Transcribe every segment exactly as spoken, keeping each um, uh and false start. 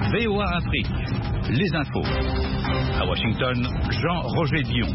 V O A Afrique, les infos. À Washington, Jean-Roger Dion.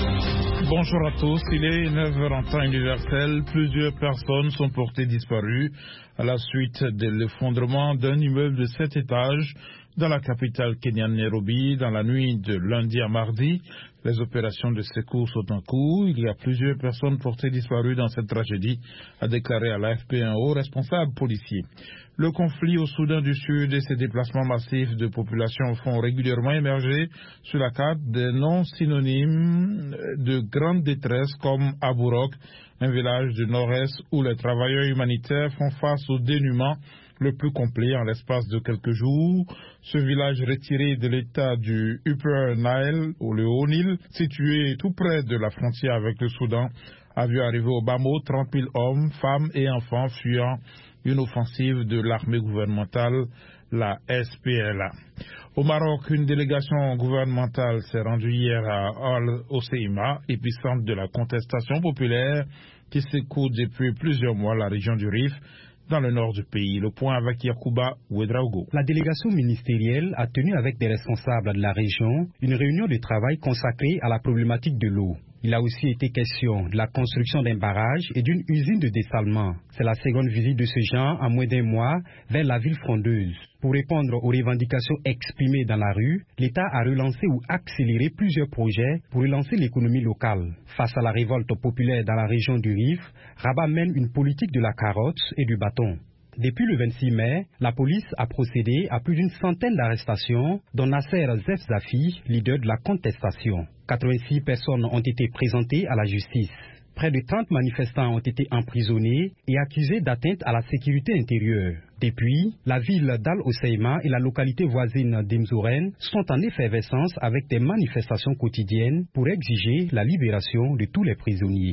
Bonjour à tous, il est neuf heures en temps universel. Plusieurs personnes sont portées disparues à la suite de l'effondrement d'un immeuble de sept étages dans la capitale kenyane Nairobi dans la nuit de lundi à mardi. Les opérations de secours sont en cours. Il y a plusieurs personnes portées disparues dans cette tragédie, a déclaré à l'A F P un haut responsable policier. Le conflit au Soudan du Sud et ses déplacements massifs de population font régulièrement émerger sur la carte des noms synonymes de grande détresse comme Aburok, un village du nord-est où les travailleurs humanitaires font face au dénuement le plus complet en l'espace de quelques jours. Ce village retiré de l'état du Upper Nile, ou le Haut-Nil, situé tout près de la frontière avec le Soudan, a vu arriver au bas mot trente mille hommes, femmes et enfants fuyant une offensive de l'armée gouvernementale, la S P L A. Au Maroc, une délégation gouvernementale s'est rendue hier à Al-Hoceima, épicentre de la contestation populaire qui secoue depuis plusieurs mois la région du Rif, dans le nord du pays. Le point avec Yacouba Ouedraogo. La délégation ministérielle a tenu avec des responsables de la région une réunion de travail consacrée à la problématique de l'eau. Il a aussi été question de la construction d'un barrage et d'une usine de dessalement. C'est la seconde visite de ce genre en moins d'un mois vers la ville frondeuse. Pour répondre aux revendications exprimées dans la rue, l'État a relancé ou accéléré plusieurs projets pour relancer l'économie locale. Face à la révolte populaire dans la région du Rif, Rabat mène une politique de la carotte et du bâton. Depuis le vingt-six mai, la police a procédé à plus d'une centaine d'arrestations, dont Nasser Zefzafi, leader de la contestation. quatre-vingt-six personnes ont été présentées à la justice. Près de trente manifestants ont été emprisonnés et accusés d'atteinte à la sécurité intérieure. Depuis, la ville d'Al-Hoceima et la localité voisine d'Imzouren sont en effervescence avec des manifestations quotidiennes pour exiger la libération de tous les prisonniers.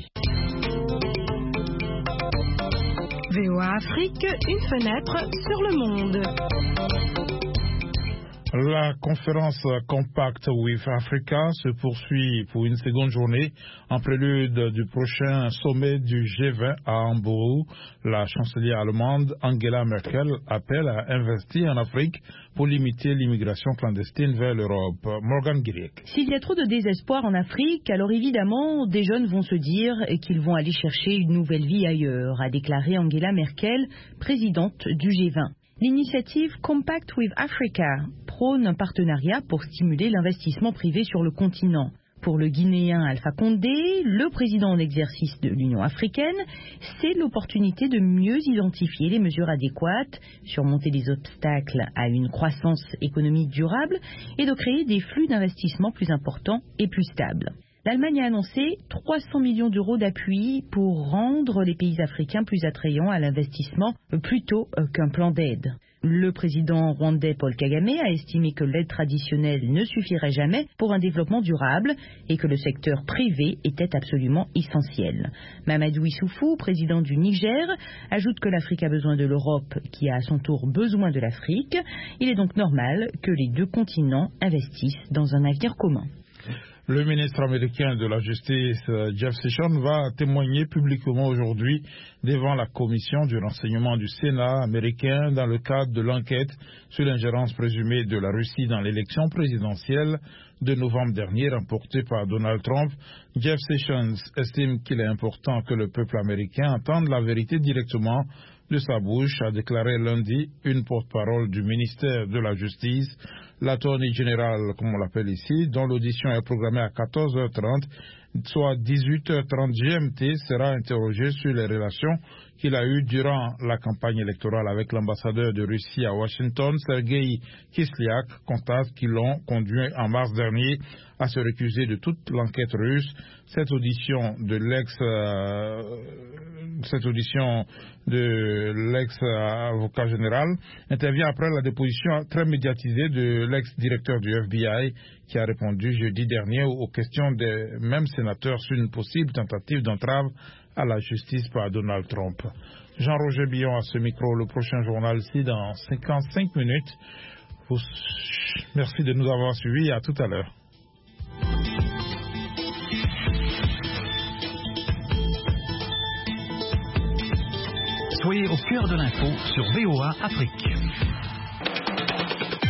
V O A Afrique, une fenêtre sur le monde. La conférence Compact with Africa se poursuit pour une seconde journée en prélude du prochain sommet du G vingt à Hambourg. La chancelière allemande Angela Merkel appelle à investir en Afrique pour limiter l'immigration clandestine vers l'Europe. Morgan Guiriec. S'il y a trop de désespoir en Afrique, alors évidemment, des jeunes vont se dire qu'ils vont aller chercher une nouvelle vie ailleurs, a déclaré Angela Merkel, présidente du G vingt. L'initiative Compact with Africa prône un partenariat pour stimuler l'investissement privé sur le continent. Pour le Guinéen Alpha Condé, le président en exercice de l'Union africaine, c'est l'opportunité de mieux identifier les mesures adéquates, surmonter les obstacles à une croissance économique durable et de créer des flux d'investissement plus importants et plus stables. L'Allemagne a annoncé trois cents millions d'euros d'appui pour rendre les pays africains plus attrayants à l'investissement plutôt qu'un plan d'aide. Le président rwandais Paul Kagame a estimé que l'aide traditionnelle ne suffirait jamais pour un développement durable et que le secteur privé était absolument essentiel. Mamadou Issoufou, président du Niger, ajoute que l'Afrique a besoin de l'Europe qui a à son tour besoin de l'Afrique. Il est donc normal que les deux continents investissent dans un avenir commun. Le ministre américain de la Justice, Jeff Sessions, va témoigner publiquement aujourd'hui devant la commission du renseignement du Sénat américain dans le cadre de l'enquête sur l'ingérence présumée de la Russie dans l'élection présidentielle de novembre dernier remportée par Donald Trump. Jeff Sessions estime qu'il est important que le peuple américain entende la vérité directement de sa bouche, a déclaré lundi une porte-parole du ministère de la Justice, l'attorney général, comme on l'appelle ici, dont l'audition est programmée à quatorze heures trente, soit dix-huit heures trente G M T, sera interrogé sur les relations qu'il a eues durant la campagne électorale avec l'ambassadeur de Russie à Washington, Sergei Kislyak, contacts qui l'ont conduit en mars dernier à se récuser de toute l'enquête russe. Cette audition de l'ex, euh, cette audition de l'ex-avocat général intervient après la déposition très médiatisée de l'ex-directeur du F B I qui a répondu jeudi dernier aux questions des mêmes sénateurs sur une possible tentative d'entrave à la justice par Donald Trump. Jean-Roger Billon à ce micro, le prochain journal ici dans cinquante-cinq minutes. Merci de nous avoir suivis et à tout à l'heure. Soyez au cœur de l'info sur V O A Afrique.